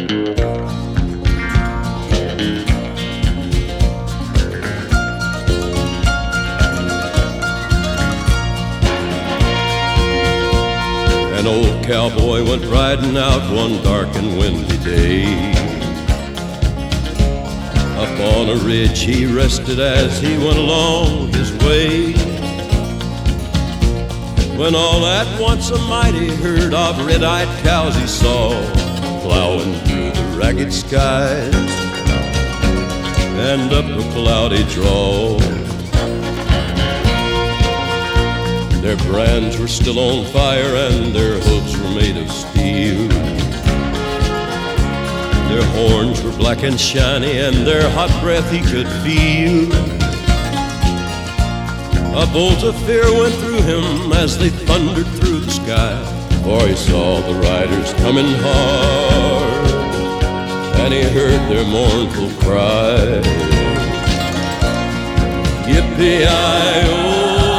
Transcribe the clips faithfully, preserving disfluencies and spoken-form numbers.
An old cowboy went riding out one dark and windy day. Up on a ridge he rested as he went along his way, when all at once a mighty herd of red-eyed cows he saw plowing through the ragged skies and up a cloudy draw. Their brands were still on fire and their hooves were made of steel. Their horns were black and shiny and their hot breath he could feel. A bolt of fear went through him as they thundered through the sky, for he saw the riders coming hard and he heard their mournful cry. Yippee-i-oh,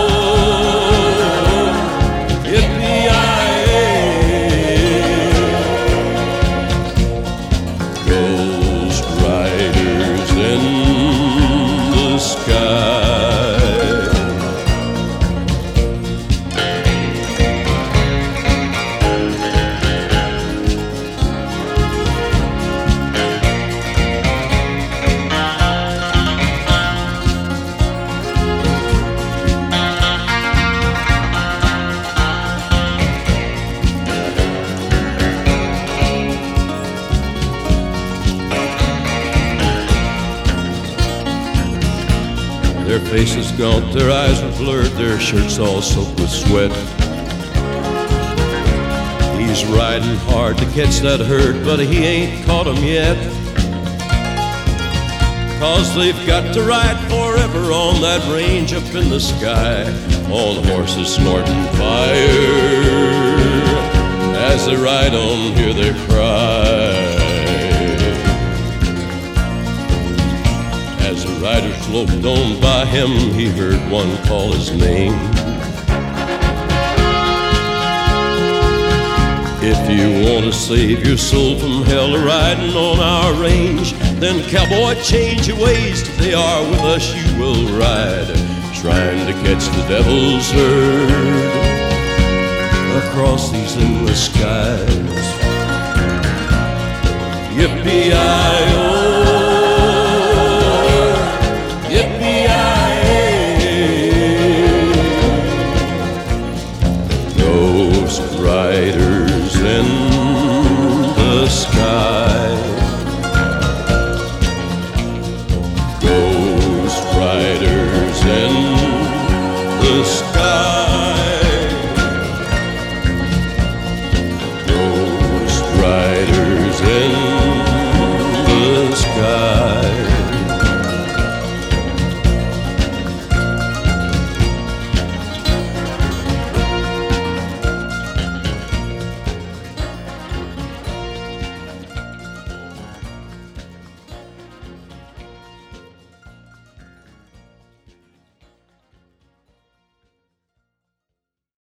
their faces gaunt, their eyes were blurred, their shirts all soaked with sweat. He's riding hard to catch that herd, but he ain't caught 'em yet. 'Cause they've got to ride forever on that range up in the sky, all the horses snorting fire. As they ride on, hear their cry. As the riders loped on by him, he heard one call his name. If you want to save your soul from hell riding on our range, then cowboy, change your ways. Today are with us you will ride, trying to catch the devil's herd across these endless skies. Yippee!